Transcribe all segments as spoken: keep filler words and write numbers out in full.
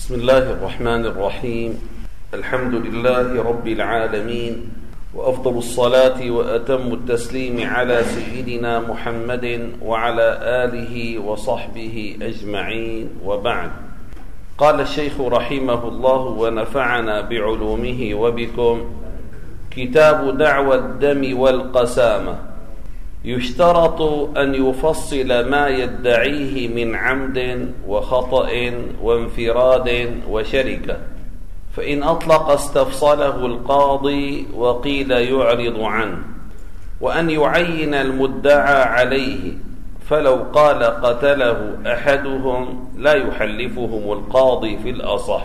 بسم الله الرحمن الرحيم. الحمد لله رب العالمين، وأفضل الصلاة وأتم التسليم على سيدنا محمد وعلى آله وصحبه أجمعين، وبعد. قال الشيخ رحمه الله ونفعنا بعلومه وبكم: كتاب دعوى الدم والقسامة. يشترط أن يفصل ما يدعيه من عمد وخطأ وانفراد وشركة، فإن أطلق استفصله القاضي وقيل يعرض عنه، وأن يعين المدعى عليه، فلو قال قتله أحدهم لا يحلفهم القاضي في الأصح،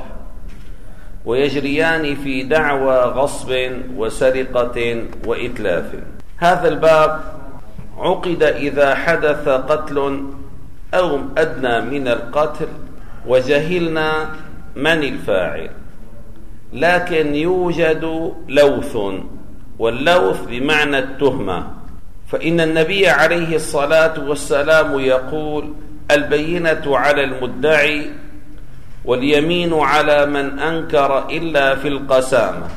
ويجريان في دعوى غصب وسرقة وإتلاف. هذا الباب عقد إذا حدث قتل أو أدنى من القتل وجهلنا من الفاعل، لكن يوجد لوث، واللوث بمعنى التهمة، فإن النبي عليه الصلاة والسلام يقول: البينة على المدعي واليمين على من أنكر إلا في القسامة،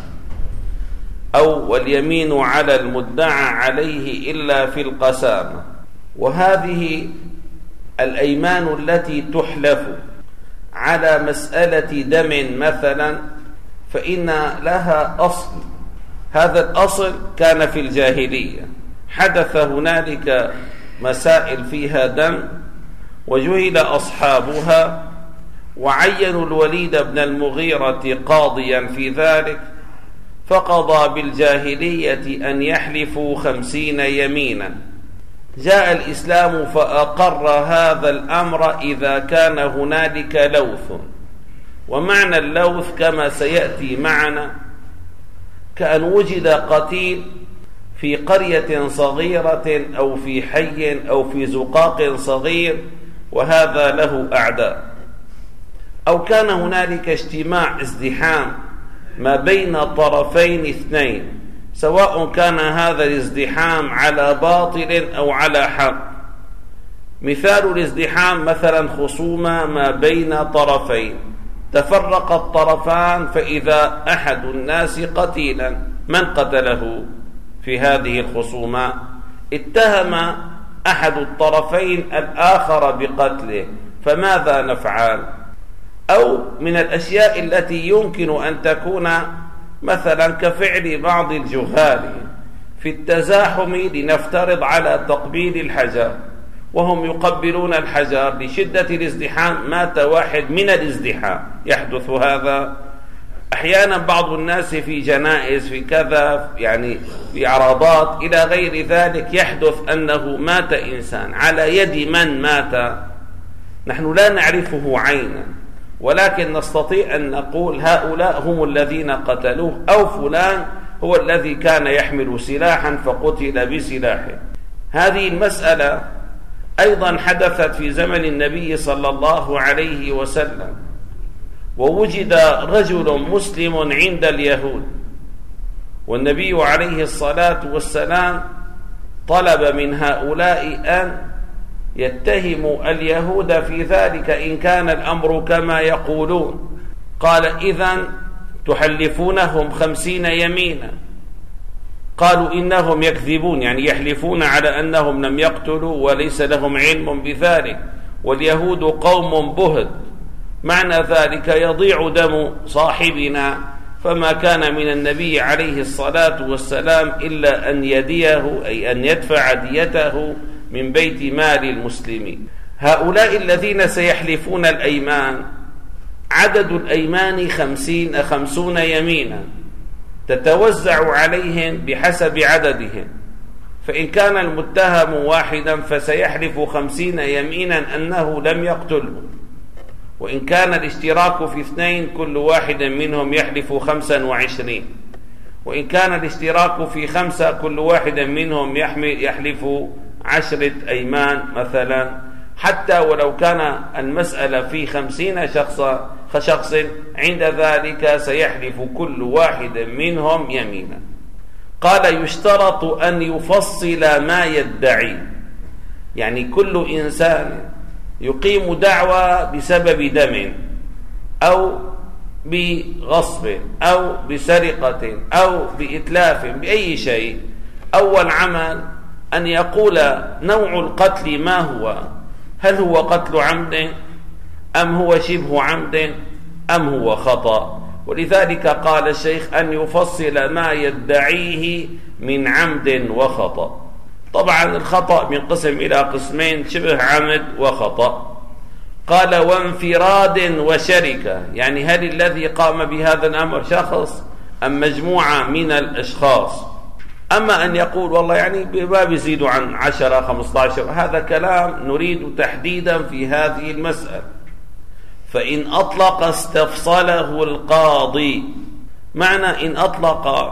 أو واليمين على المدعى عليه إلا في القسامة. وهذه الأيمان التي تحلف على مسألة دم مثلا فإن لها أصل، هذا الأصل كان في الجاهلية، حدث هنالك مسائل فيها دم وجهل أصحابها، وعينوا الوليد بن المغيرة قاضيا في ذلك، فقضى بالجاهلية أن يحلفوا خمسين يمينا. جاء الإسلام فأقر هذا الأمر إذا كان هنالك لوث، ومعنى اللوث كما سيأتي معنا كأن وجد قتيل في قرية صغيرة أو في حي أو في زقاق صغير وهذا له أعداء، أو كان هنالك اجتماع ازدحام ما بين طرفين اثنين، سواء كان هذا الازدحام على باطل أو على حق. مثال الازدحام مثلا خصومة ما بين طرفين، تفرق الطرفان فإذا أحد الناس قتيلا، من قتله في هذه الخصومة؟ اتهم أحد الطرفين الآخر بقتله، فماذا نفعل؟ أو من الأشياء التي يمكن أن تكون مثلا كفعل بعض الجهال في التزاحم، لنفترض على تقبيل الحجر، وهم يقبلون الحجر لشدة الازدحام، مات واحد من الازدحام. يحدث هذا أحيانا، بعض الناس في جنائز في كذا، يعني في عرضات إلى غير ذلك، يحدث أنه مات إنسان على يد من مات، نحن لا نعرفه عينا، ولكن نستطيع أن نقول هؤلاء هم الذين قتلوه، أو فلان هو الذي كان يحمل سلاحا فقتل بسلاحه. هذه المسألة أيضا حدثت في زمن النبي صلى الله عليه وسلم، ووجد رجل مسلم عند اليهود، والنبي عليه الصلاة والسلام طلب من هؤلاء أن يتهم اليهود في ذلك إن كان الأمر كما يقولون. قال: إذن تحلفونهم خمسين يمينا؟ قالوا: إنهم يكذبون، يعني يحلفون على أنهم لم يقتلوا وليس لهم علم بذلك، واليهود قوم بهت، معنى ذلك يضيع دم صاحبنا. فما كان من النبي عليه الصلاة والسلام إلا أن يديه، أي أن يدفع ديته من بيت مال المسلمين. هؤلاء الذين سيحلفون الأيمان عدد الأيمان خمسين خمسون يمينا، تتوزع عليهم بحسب عددهم، فإن كان المتهم واحدا فسيحلف خمسين يمينا أنه لم يقتله، وإن كان الاشتراك في اثنين كل واحد منهم يحلف خمسا وعشرين، وإن كان الاشتراك في خمسة كل واحد منهم يحلف عشرة أيمان مثلا، حتى ولو كان المسألة في خمسين شخصا شخص عند ذلك سيحلف كل واحد منهم يمينا. قال: يشترط أن يفصل ما يدعي، يعني كل إنسان يقيم دعوى بسبب دم، أو بغصب أو بسرقة أو بإتلاف بأي شيء، أول عمل أن يقول نوع القتل ما هو، هل هو قتل عمد أم هو شبه عمد أم هو خطأ. ولذلك قال الشيخ أن يفصل ما يدعيه من عمد وخطأ. طبعا الخطأ ينقسم إلى قسمين، شبه عمد وخطأ. قال وانفراد وشركة، يعني هل الذي قام بهذا الأمر شخص أم مجموعة من الأشخاص. أما أن يقول والله يعني ما بيزيد عن عشرة خمسة عشر، هذا كلام نريد تحديدا في هذه المسألة. فإن أطلق استفصله القاضي، معنى إن أطلق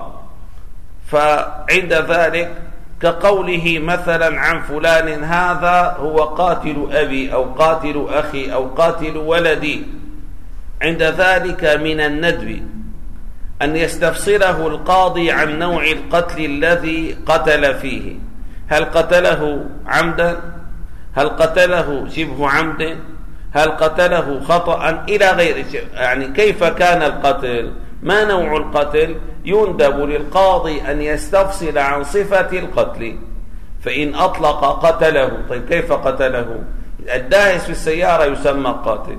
فعند ذلك كقوله مثلا عن فلان هذا هو قاتل أبي أو قاتل أخي أو قاتل ولدي، عند ذلك من الندب أن يستفصله القاضي عن نوع القتل الذي قتل فيه، هل قتله عمدا، هل قتله شبه عمد، هل قتله خطأ إلى غير شيء، يعني كيف كان القتل، ما نوع القتل. يندب للقاضي أن يستفصل عن صفة القتل. فإن أطلق قتله، طيب كيف قتله؟ الداهس في السيارة يسمى قاتل،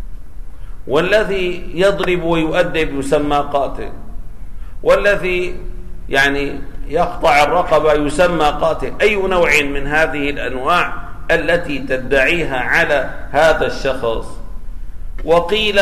والذي يضرب ويؤدب يسمى قاتل، والذي يعني يقطع الرقبة يسمى قاتل. أي نوع من هذه الأنواع التي تدعيها على هذا الشخص. وقيل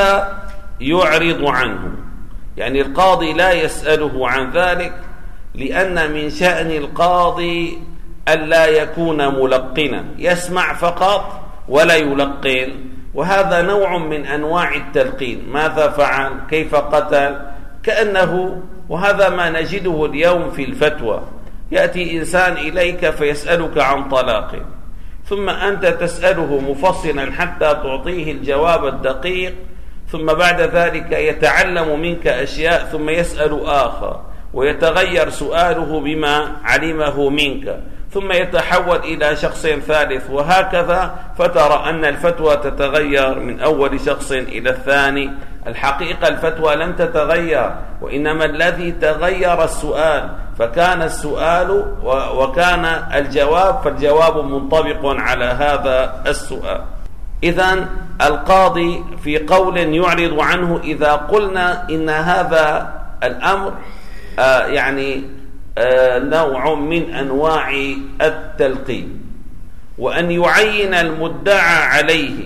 يعرض عنه، يعني القاضي لا يسأله عن ذلك، لأن من شأن القاضي ألا يكون ملقنا، يسمع فقط ولا يلقن، وهذا نوع من أنواع التلقين. ماذا فعل، كيف قتل، كأنه، وهذا ما نجده اليوم في الفتوى، يأتي إنسان إليك فيسألك عن طلاق، ثم أنت تسأله مفصلا حتى تعطيه الجواب الدقيق، ثم بعد ذلك يتعلم منك أشياء، ثم يسأل آخر ويتغير سؤاله بما علمه منك، ثم يتحول إلى شخص ثالث، وهكذا، فترى أن الفتوى تتغير من أول شخص إلى الثاني. الحقيقة الفتوى لم تتغير، وإنما الذي تغير السؤال، فكان السؤال وكان الجواب، فالجواب منطبق على هذا السؤال. إذن القاضي في قول يعرض عنه، إذا قلنا إن هذا الأمر آه يعني آه نوع من أنواع التلقين، وأن يعين المدعى عليه،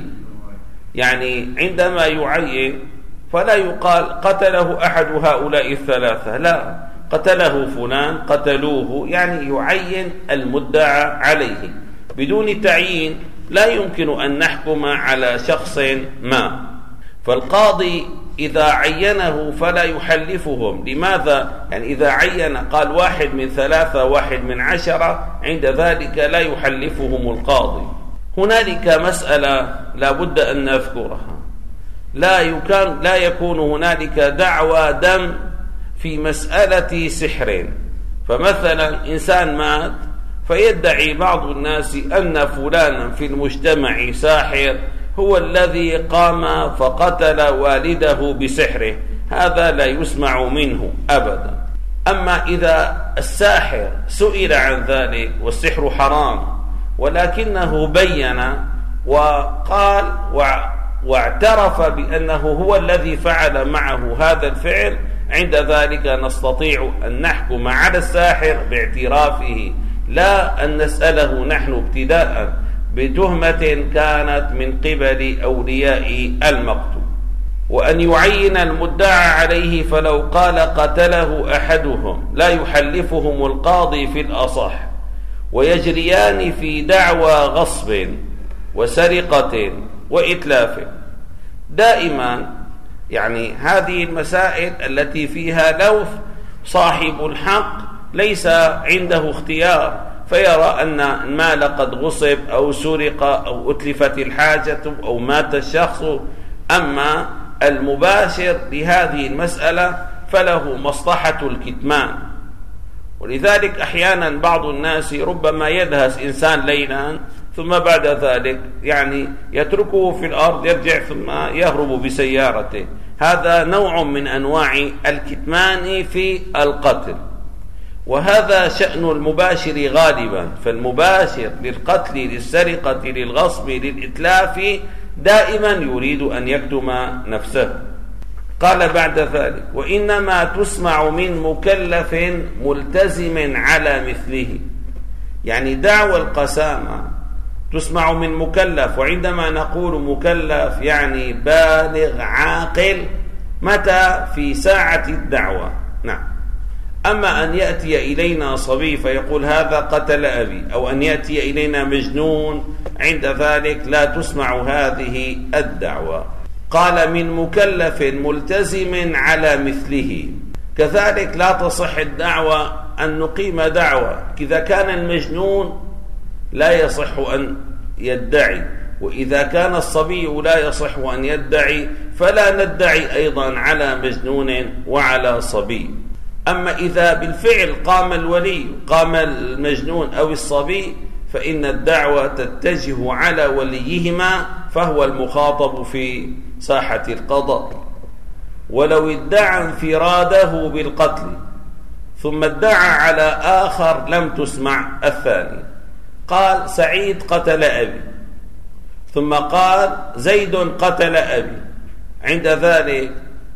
يعني عندما يعين فلا يقال قتله أحد هؤلاء الثلاثة، لا، قتله فلان، قتلوه، يعني يعين المدعى عليه. بدون تعيين لا يمكن أن نحكم على شخص ما. فالقاضي إذا عينه فلا يحلفهم. لماذا؟ يعني إذا عين قال واحد من ثلاثة، واحد من عشرة، عند ذلك لا يحلفهم القاضي. هنالك مسألة لا بد أن نذكرها، لا يكون, لا يكون هنالك دعوى دم في مسألة سحر. فمثلا إنسان مات فيدعي بعض الناس أن فلانا في المجتمع ساحر هو الذي قام فقتل والده بسحره، هذا لا يسمع منه أبدا. أما إذا الساحر سئل عن ذلك والسحر حرام، ولكنه بين وقال واعترف بأنه هو الذي فعل معه هذا الفعل، عند ذلك نستطيع أن نحكم على الساحر باعترافه، لا أن نسأله نحن ابتداء بتهمة كانت من قبل أولياء المقتول. وأن يعين المدعى عليه، فلو قال قتله أحدهم لا يحلفهم القاضي في الأصح، ويجريان في دعوى غصب وسرقة وإتلاف. دائما يعني هذه المسائل التي فيها لوث، صاحب الحق ليس عنده اختيار، فيرى أن المال قد غصب أو سرق أو أتلفت الحاجة أو مات الشخص. أما المباشر لهذه المسألة فله مصلحة الكتمان. ولذلك أحيانا بعض الناس ربما يدهس إنسان ليلا ثم بعد ذلك يعني يتركه في الأرض، يرجع ثم يهرب بسيارته. هذا نوع من أنواع الكتمان في القتل، وهذا شأن المباشر غالبا. فالمباشر للقتل، للسرقة، للغصب، للإتلاف دائما يريد أن يكتم نفسه. قال بعد ذلك: وإنما تسمع من مكلف ملتزم على مثله. يعني دعوى القسامة تسمع من مكلف، وعندما نقول مكلف يعني بالغ عاقل. متى؟ في ساعة الدعوة. نعم. أما أن يأتي إلينا صبي فيقول هذا قتل أبي، أو أن يأتي إلينا مجنون، عند ذلك لا تسمع هذه الدعوة. قال: من مكلف ملتزم على مثله. كذلك لا تصح الدعوة أن نقيم دعوة. إذا كان المجنون لا يصح أن يدعي، وإذا كان الصبي لا يصح أن يدعي، فلا ندعي أيضا على مجنون وعلى صبي. أما إذا بالفعل قام الولي، قام المجنون أو الصبي، فإن الدعوة تتجه على وليهما، فهو المخاطب في ساحة القضاء. ولو ادعى انفراده بالقتل ثم ادعى على آخر لم تسمع الثاني. قال: سعيد قتل أبي، ثم قال: زيد قتل أبي. عند ذلك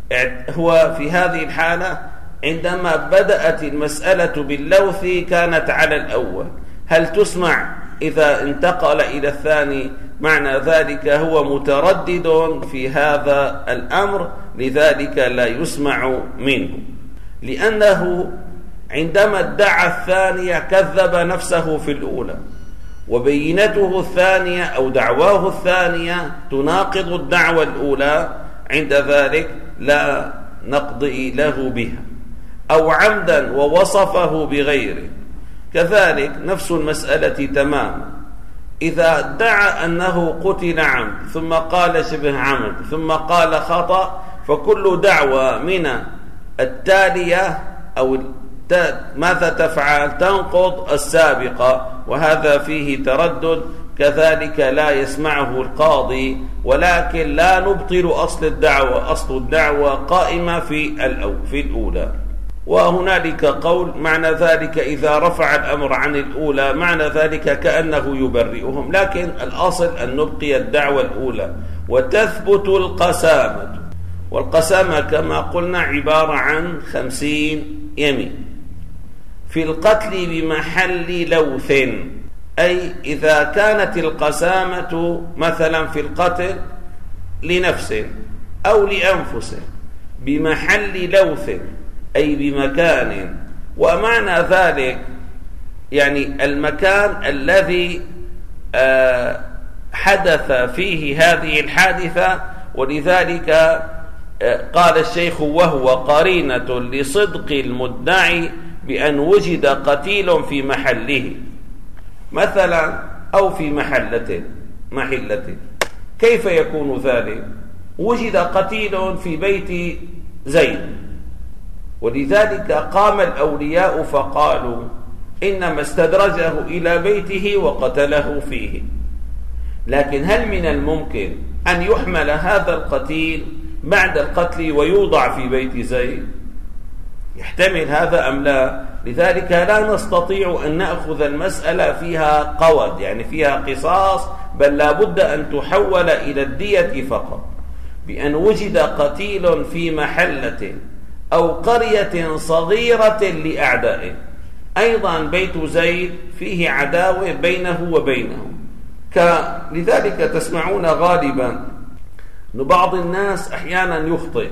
هو في هذه الحالة عندما بدأت المسألة باللوث كانت على الأول. هل تسمع إذا انتقل إلى الثاني؟ معنى ذلك هو متردد في هذا الأمر، لذلك لا يسمع منه، لأنه عندما ادعى الثانية كذب نفسه في الأولى، وبينته الثانية أو دعواه الثانية تناقض الدعوة الأولى، عند ذلك لا نقضي له بها. أو عمدا ووصفه بغيره، كذلك نفس المسألة تماما. إذا ادعى أنه قتل عمد ثم قال شبه عمد ثم قال خطأ، فكل دعوة من التالية أو ماذا تفعل؟ تنقض السابقة، وهذا فيه تردد. كذلك لا يسمعه القاضي، ولكن لا نبطل أصل الدعوة. أصل الدعوة قائمة في في الأولى. وهنالك قول معنى ذلك إذا رفع الأمر عن الأولى معنى ذلك كأنه يبرئهم، لكن الأصل أن نبقي الدعوة الأولى وتثبت القسامة. والقسامة كما قلنا عبارة عن خمسين يمين في القتل بمحل لوث، أي إذا كانت القسامة مثلا في القتل لنفس أو لأنفس بمحل لوث، أي بمكان. ومعنى ذلك يعني المكان الذي آه حدث فيه هذه الحادثة. ولذلك آه قال الشيخ: وهو قرينة لصدق المدعي بأن وجد قتيل في محله مثلا، أو في محلة محلة. كيف يكون ذلك؟ وجد قتيل في بيت زيد، ولذلك قام الأولياء فقالوا إنما استدرجه إلى بيته وقتله فيه. لكن هل من الممكن أن يحمل هذا القتيل بعد القتل ويوضع في بيت زيد؟ يحتمل هذا أم لا؟ لذلك لا نستطيع أن نأخذ المسألة فيها قود، يعني فيها قصاص، بل لا بد أن تحول إلى الدية فقط. بأن وجد قتيل في محلة أو قرية صغيرة لأعدائه. أيضا بيت زيد فيه عداوة بينه وبينهم. لذلك تسمعون غالبا أن بعض الناس أحيانا يخطئ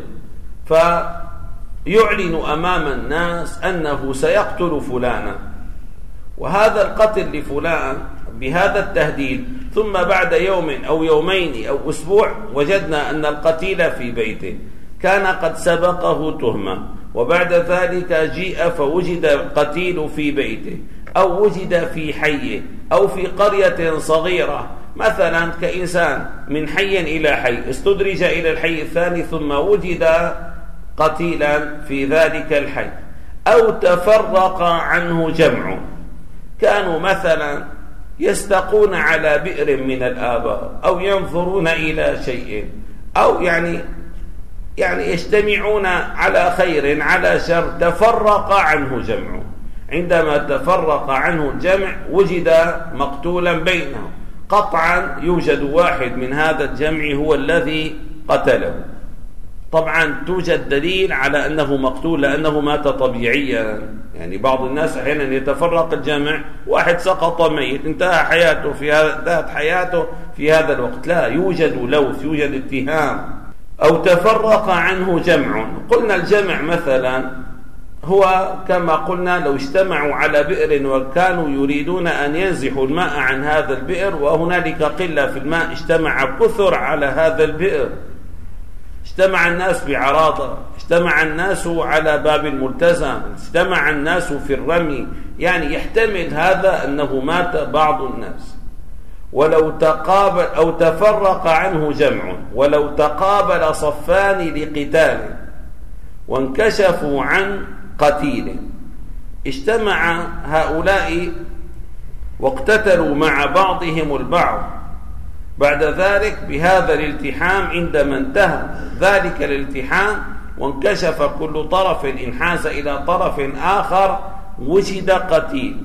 فيعلن أمام الناس أنه سيقتل فلانا، وهذا القتل لفلان بهذا التهديد، ثم بعد يوم أو يومين أو أسبوع وجدنا أن القتيل في بيته كان قد سبقه تهمة، وبعد ذلك جيء فوجد القتيل في بيته، أو وجد في حيه أو في قرية صغيرة، مثلا كإنسان من حي إلى حي استدرج إلى الحي الثاني ثم وجد قتيلا في ذلك الحي، أو تفرق عنه جمع. كانوا مثلا يستقون على بئر من الآبار أو ينظرون إلى شيء أو يعني يعني يجتمعون على خير على شر تفرق عنه جمعه. عندما تفرق عنه الجمع وجد مقتولا بينهم، قطعا يوجد واحد من هذا الجمع هو الذي قتله. طبعا توجد دليل على أنه مقتول لأنه مات طبيعيا. يعني بعض الناس أحيانا يتفرق الجمع، واحد سقط ميت انتهى حياته في هذا انتهت حياته في هذا الوقت، لا، يوجد لوث، يوجد اتهام. أو تفرق عنه جمع، قلنا الجمع مثلا هو كما قلنا لو اجتمعوا على بئر وكانوا يريدون أن ينزحوا الماء عن هذا البئر وهنالك قلة في الماء، اجتمع كثر على هذا البئر، اجتمع الناس بعراضة، اجتمع الناس على باب الملتزم، اجتمع الناس في الرمي، يعني يحتمل هذا أنه مات بعض الناس. ولو تقابل أو تفرق عنه جمع، ولو تقابل صفان لقتال وانكشفوا عن قتيل، اجتمع هؤلاء واقتتلوا مع بعضهم البعض، بعد ذلك بهذا الالتحام عندما انتهى ذلك الالتحام وانكشف كل طرف انحاز إلى طرف آخر وجد قتيل.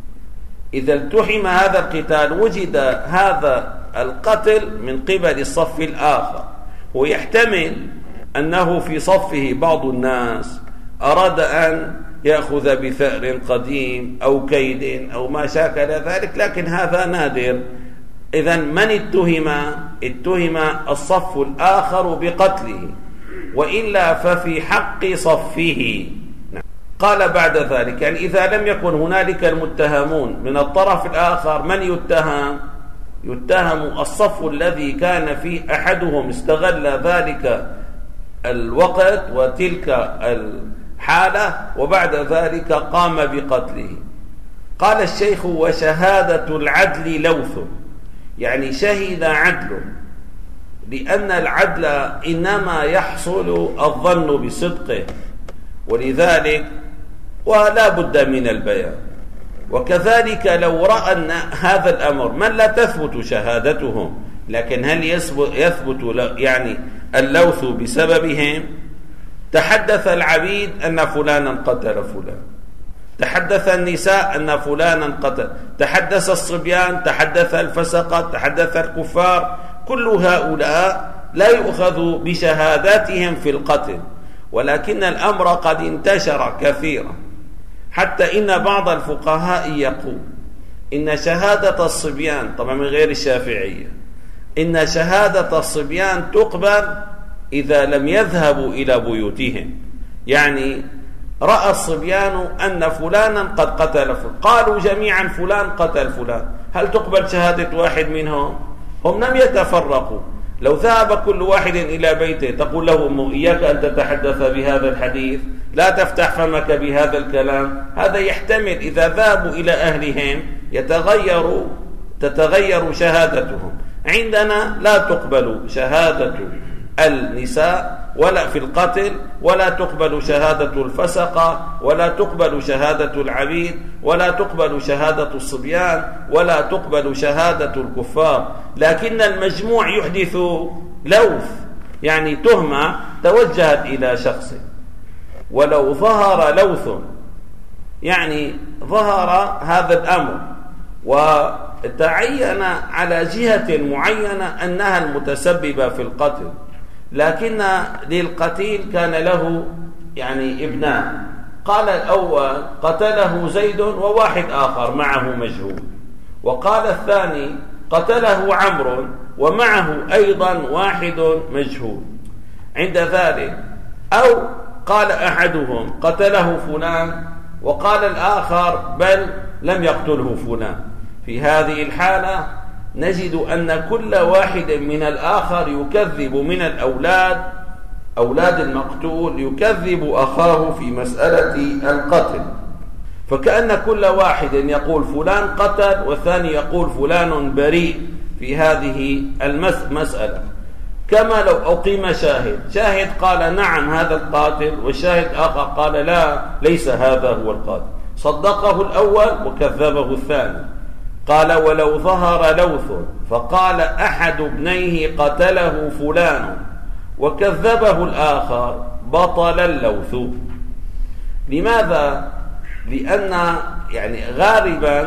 إذا التحم هذا القتال وجد هذا القتل من قبل الصف الآخر، ويحتمل أنه في صفه بعض الناس أراد أن يأخذ بثأر قديم أو كيد أو ما شاكل ذلك، لكن هذا نادر. إذن من اتهم؟ اتهم الصف الآخر بقتله، وإلا ففي حق صفه. قال بعد ذلك يعني إذا لم يكن هنالك المتهمون من الطرف الآخر، من يتهم؟ يتهم الصف الذي كان فيه أحدهم استغل ذلك الوقت وتلك الحالة وبعد ذلك قام بقتله. قال الشيخ: وشهادة العدل لوث، يعني شهد عدل، لأن العدل إنما يحصل الظن بصدقه، ولذلك ولا بد من البيان. وكذلك لو رأى أن هذا الأمر من لا تثبت شهادتهم، لكن هل يثبت يعني اللوث بسببهم؟ تحدث العبيد أن فلانا قتل فلان، تحدث النساء أن فلانا قتل، تحدث الصبيان، تحدث الفسقة، تحدث الكفار، كل هؤلاء لا يؤخذ بشهاداتهم في القتل، ولكن الأمر قد انتشر كثيرا، حتى إن بعض الفقهاء يقول إن شهادة الصبيان، طبعا من غير الشافعية، إن شهادة الصبيان تقبل إذا لم يذهبوا إلى بيوتهم. يعني رأى الصبيان أن فلانا قد قتل فلان، قالوا جميعا فلان قتل فلان، هل تقبل شهادة واحد منهم؟ هم لم يتفرقوا. لو ذهب كل واحد إلى بيته تقول له: إياك أن تتحدث بهذا الحديث، لا تفتح فمك بهذا الكلام، هذا يحتمل إذا ذهبوا إلى أهلهم يتغير تتغير شهادتهم. عندنا لا تقبل شهادة النساء ولا في القتل، ولا تقبل شهادة الفسقة، ولا تقبل شهادة العبيد، ولا تقبل شهادة الصبيان، ولا تقبل شهادة الكفار. لكن المجموع يحدث لوث، يعني تهمة توجهت إلى شخص، ولو ظهر لوث يعني ظهر هذا الأمر وتعين على جهة معينة أنها المتسببة في القتل، لكن للقتيل كان له يعني ابنان، قال الأول قتله زيد وواحد آخر معه مجهول، وقال الثاني قتله عمرو ومعه أيضا واحد مجهول. عند ذلك أو قال أحدهم قتله فلان وقال الآخر بل لم يقتله فلان، في هذه الحالة نجد أن كل واحد من الآخر يكذب من الأولاد أولاد المقتول، يكذب أخاه في مسألة القتل، فكأن كل واحد يقول فلان قتل والثاني يقول فلان بريء في هذه المسألة. كما لو أقيم شاهد، شاهد قال نعم هذا القاتل، والشاهد آخر قال لا ليس هذا هو القاتل، صدقه الأول وكذبه الثاني. قال ولو ظهر لوث فقال أحد ابنيه قتله فلان وكذبه الآخر بطل اللوث. لماذا؟ لأن يعني غالبا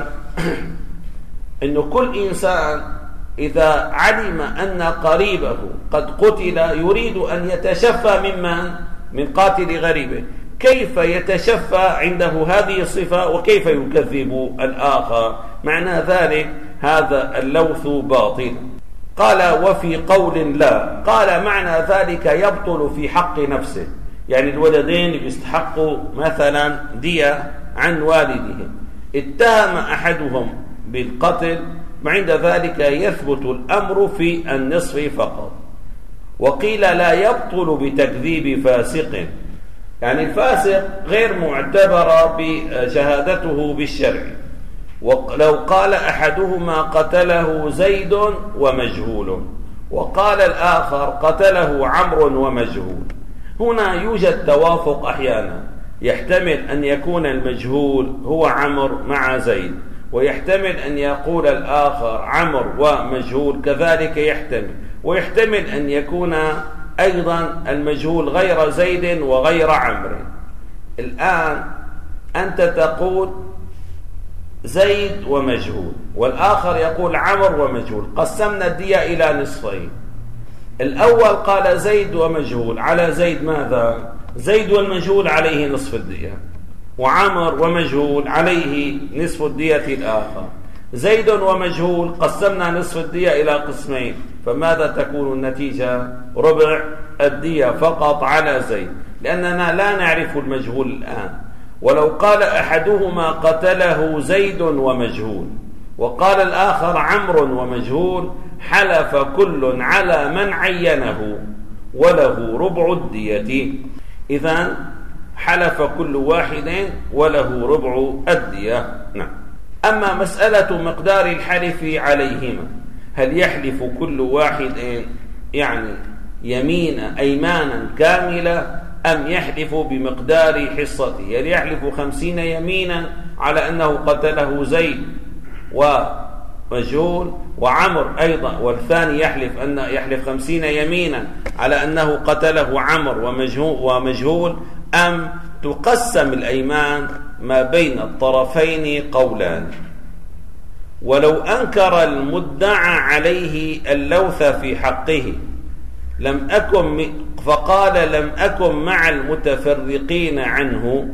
أن كل إنسان إذا علم أن قريبه قد قتل يريد أن يتشفى ممن من قاتل غريبه. كيف يتشفى عنده هذه الصفة وكيف يكذب الآخر؟ معنى ذلك هذا اللوث باطل. قال وفي قول لا، قال معنى ذلك يبطل في حق نفسه، يعني الولدين بيستحقوا مثلا دية عن والدهم، اتهم أحدهم بالقتل، وعند ذلك يثبت الأمر في النصف فقط. وقيل لا يبطل بتكذيب فاسق، يعني الفاسق غير معتبر بشهادته بالشرع. ولو قال أحدهما قتله زيد ومجهول وقال الآخر قتله عمرو ومجهول، هنا يوجد توافق أحيانا، يحتمل أن يكون المجهول هو عمرو مع زيد، ويحتمل أن يقول الآخر عمرو ومجهول كذلك يحتمل، ويحتمل أن يكون أيضا المجهول غير زيد وغير عمرو. الآن أنت تقول زيد ومجهول والآخر يقول عمرو ومجهول، قسمنا الدية إلى نصفين. الأول قال زيد ومجهول، على زيد ماذا؟ زيد والمجهول عليه نصف الدية، وعمر ومجهول عليه نصف الدية الآخر. زيد ومجهول قسمنا نصف الدية إلى قسمين، فماذا تكون النتيجة؟ ربع الدية فقط على زيد، لأننا لا نعرف المجهول الآن. ولو قال أحدهما قتله زيد ومجهول وقال الآخر عمرو ومجهول، حلف كل على من عينه وله ربع الدية. إذن حلف كل واحد وله ربع الدية. نعم. أما مسألة مقدار الحلف عليهما، هل يحلف كل واحد يعني يمين أيمانا كاملة أم يحلف بمقدار حصته؟ هل يحلف خمسين يمينا على أنه قتله زيد ومجهول وعمر أيضا، والثاني يحلف أن يحلف خمسين يمينا على أنه قتله عمر ومجهول, ومجهول أم تقسم الأيمان ما بين الطرفين؟ قولان. ولو أنكر المدعى عليه اللوث في حقه لم أكن فقال لم أكن مع المتفرقين عنه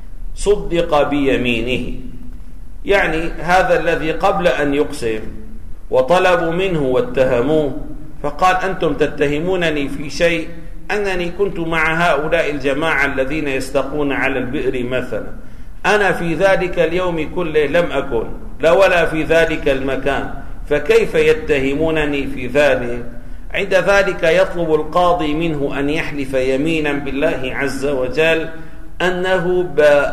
صدق بيمينه، يعني هذا الذي قبل أن يقسم وطلبوا منه واتهموه فقال أنتم تتهمونني في شيء، أنني كنت مع هؤلاء الجماعة الذين يستقون على البئر مثلا، أنا في ذلك اليوم كله لم أكن لا ولا في ذلك المكان، فكيف يتهمونني في ذلك؟ عند ذلك يطلب القاضي منه أن يحلف يمينا بالله عز وجل أنه,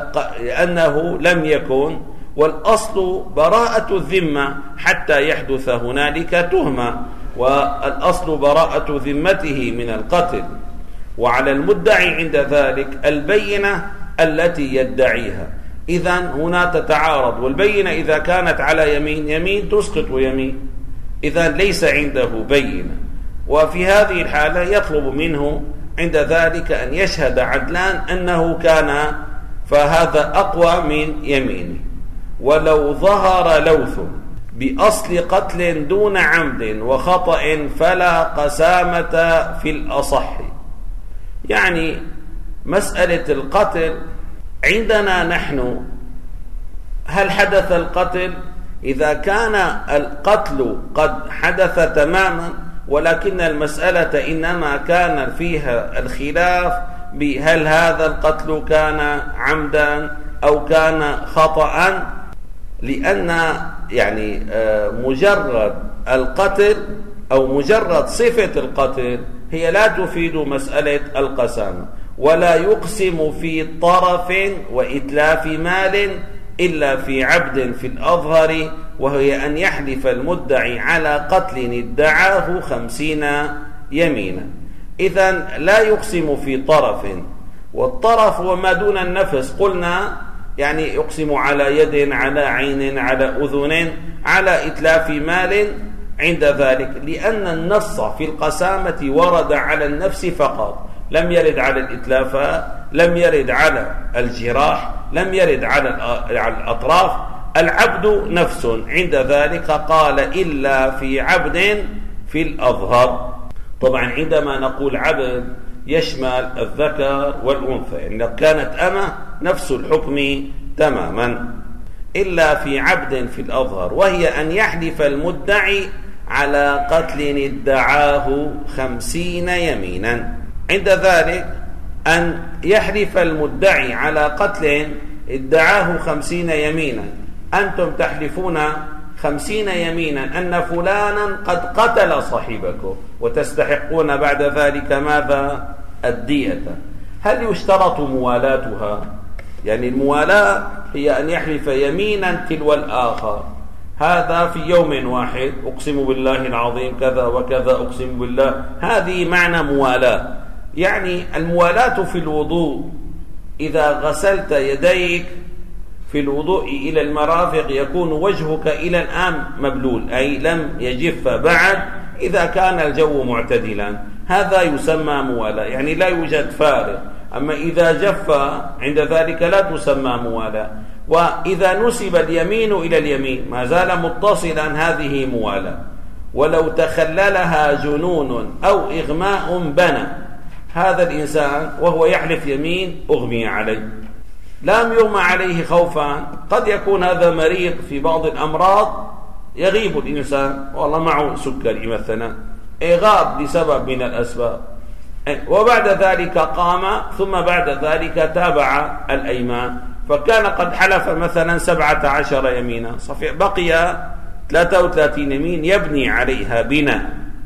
أنه لم يكن، والأصل براءة الذمة حتى يحدث هنالك تهمة، والأصل براءة ذمته من القتل، وعلى المدعي عند ذلك البينة التي يدعيها. إذن هنا تتعارض، والبينة إذا كانت على يمين يمين تسقط يمين، إذن ليس عنده بينة، وفي هذه الحالة يطلب منه عند ذلك أن يشهد عدلان أنه كان، فهذا أقوى من يمينه. ولو ظهر لوث بأصل قتل دون عمد وخطأ فلا قسامة في الأصح. يعني مسألة القتل عندنا نحن، هل حدث القتل؟ إذا كان القتل قد حدث تماما ولكن المسألة إنما كان فيها الخلاف بهل هذا القتل كان عمدا أو كان خطأ، لأن يعني مجرد القتل أو مجرد صفة القتل هي لا تفيد مسألة القسامة. ولا يقسم في طرف وإتلاف مال إلا في عبد في الأظهر، وهي أن يحلف المدعي على قتل ادعاه خمسين يمينا. إذن لا يقسم في طرف، والطرف وما دون النفس قلنا يعني يقسم على يد، على عين، على أذن، على إتلاف مال عند ذلك، لأن النص في القسامة ورد على النفس فقط، لم يرد على الإتلاف، لم يرد على الجراح، لم يرد على الأطراف. العبد نفس، عند ذلك قال إلا في عبد في الأظهر. طبعا عندما نقول عبد يشمل الذكر والأنثى، يعني لو كانت أمة نفس الحكم تماما، إلا في عبد في الأظهر، وهي أن يحلف المدعي على قتل ادعاه خمسين يمينا. عند ذلك أن يحلف المدعي على قتل ادعاه خمسين يمينا، أنتم تحلفون خمسين يمينا أن فلانا قد قتل صاحبكم، وتستحقون بعد ذلك ماذا؟ الدية. هل يشترط موالاتها؟ يعني الموالاة هي أن يحلف يمينا تلو الآخر، هذا في يوم واحد أقسم بالله العظيم كذا وكذا أقسم بالله، هذه معنى موالاة. يعني الموالاة في الوضوء، إذا غسلت يديك في الوضوء إلى المرافق يكون وجهك إلى الآن مبلول، أي لم يجف بعد، إذا كان الجو معتدلا هذا يسمى موالاة، يعني لا يوجد فارق. أما إذا جف عند ذلك لا تسمى موالاة. وإذا نسب اليمين إلى اليمين ما زال متصلا هذه موالاة. ولو تخللها جنون أو إغماء بنى هذا الإنسان وهو يحلف يمين أغمي عليه، لم يغمى عليه خوفا، قد يكون هذا مريض في بعض الأمراض يغيب الإنسان، والله معه سكري مثلا، غاب لسبب من الأسباب، وبعد ذلك قام، ثم بعد ذلك تابع الأيمان، فكان قد حلف مثلا سبعة عشر يمينا، بقي ثلاثة وثلاثين يمين يبني عليها بناء.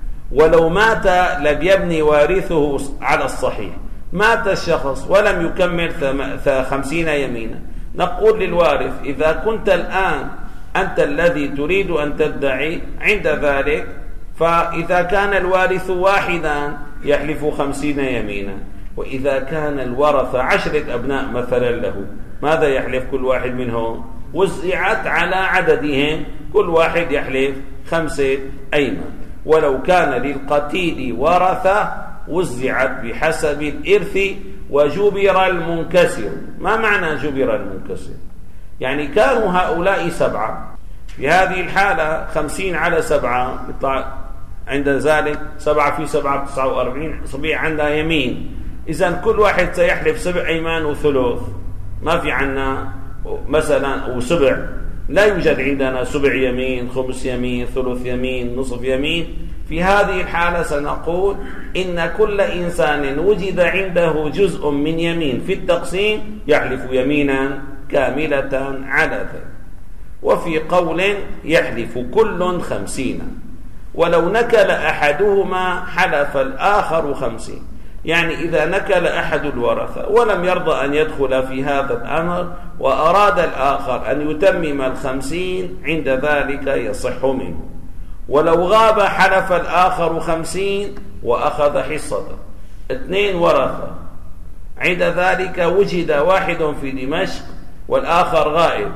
ولو مات لم يبني وارثه على الصحيح، مات الشخص ولم يكمل خمسين يمينا، نقول للوارث إذا كنت الآن أنت الذي تريد أن تدعي، عند ذلك فإذا كان الوارث واحدا يحلف خمسين يمينا، وإذا كان الورث عشرة أبناء مثلا له ماذا يحلف كل واحد منهم؟ وزعت على عددهم، كل واحد يحلف خمسة أيمان. ولو كان للقتيل ورثة وزعت بحسب الإرث وجبر المنكسر. ما معنى جبر المنكسر؟ يعني كانوا هؤلاء سبعة، في هذه الحالة خمسين على سبعة يطلع عند ذلك سبعة في سبعة تسعة وأربعين، صبيح عندها يمين، إذن كل واحد سيحلف سبع أيمان وثلث، ما في عنا مثلا وسبع، لا يوجد عندنا سبع يمين، خمس يمين، ثلث يمين، نصف يمين. في هذه الحالة سنقول إن كل إنسان وجد عنده جزء من يمين في التقسيم يحلف يمينا كاملة على ذلك. وفي قول يحلف كل خمسين، ولو نكل أحدهما حلف الآخر خمسين، يعني إذا نكل أحد الورثة ولم يرضى أن يدخل في هذا الأمر وأراد الآخر أن يتمم الخمسين، عند ذلك يصح منه. ولو غاب حلف الآخر خمسين وأخذ حصته، اثنين ورثة، عند ذلك وجد واحد في دمشق والآخر غائب،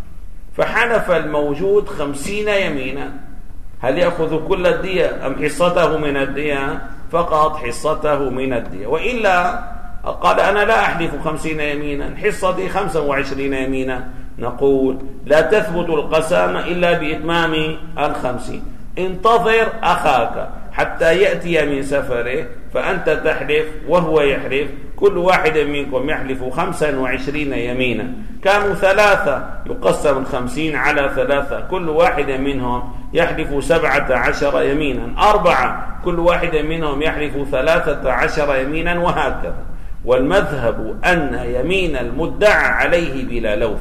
فحلف الموجود خمسين يمينا، هل يأخذ كل الدية أم حصته من الدية؟ فقط حصته من الدية. وإلا قال أنا لا أحلف خمسين يمينا، حصتي خمسة وعشرين يمينا، نقول لا تثبت القسامة إلا بإتمام الخمسين، انتظر أخاك حتى يأتي من سفره فأنت تحلف وهو يحلف، كل واحد منكم يحلف خمسا وعشرين يمينا، كانوا ثلاثة يقسم الخمسين على ثلاثة، كل واحد منهم يحلف سبعة عشر يمينا، أربعة كل واحد منهم يحلف ثلاثة عشر يمينا، وهكذا. والمذهب أن يمين المدعى عليه بلا لوث،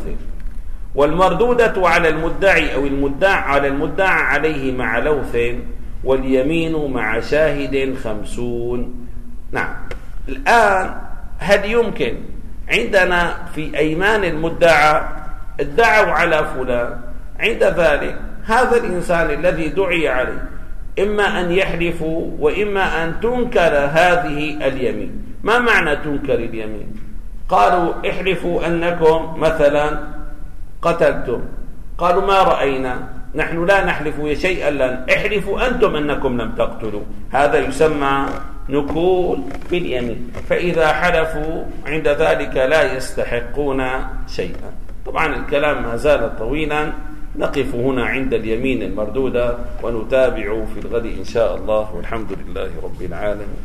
والمردودة على المدعي أو المدعى على المدعى عليه مع لوث، واليمين مع شاهد خمسون. نعم. الآن هل يمكن عندنا في أيمان المدعى ادعوا على فلان، عند ذلك هذا الإنسان الذي دعي عليه إما أن يحلفوا وإما أن تنكر هذه اليمين. ما معنى تنكر اليمين؟ قالوا احلفوا أنكم مثلا قتلتم، قالوا ما رأينا، نحن لا نحلف شيئا لن، احلفوا أنتم أنكم لم تقتلوا. هذا يسمى نكول في اليمين. فإذا حلفوا عند ذلك لا يستحقون شيئا. طبعا الكلام ما زال طويلا، نقف هنا عند اليمين المردودة ونتابع في الغد إن شاء الله، والحمد لله رب العالمين.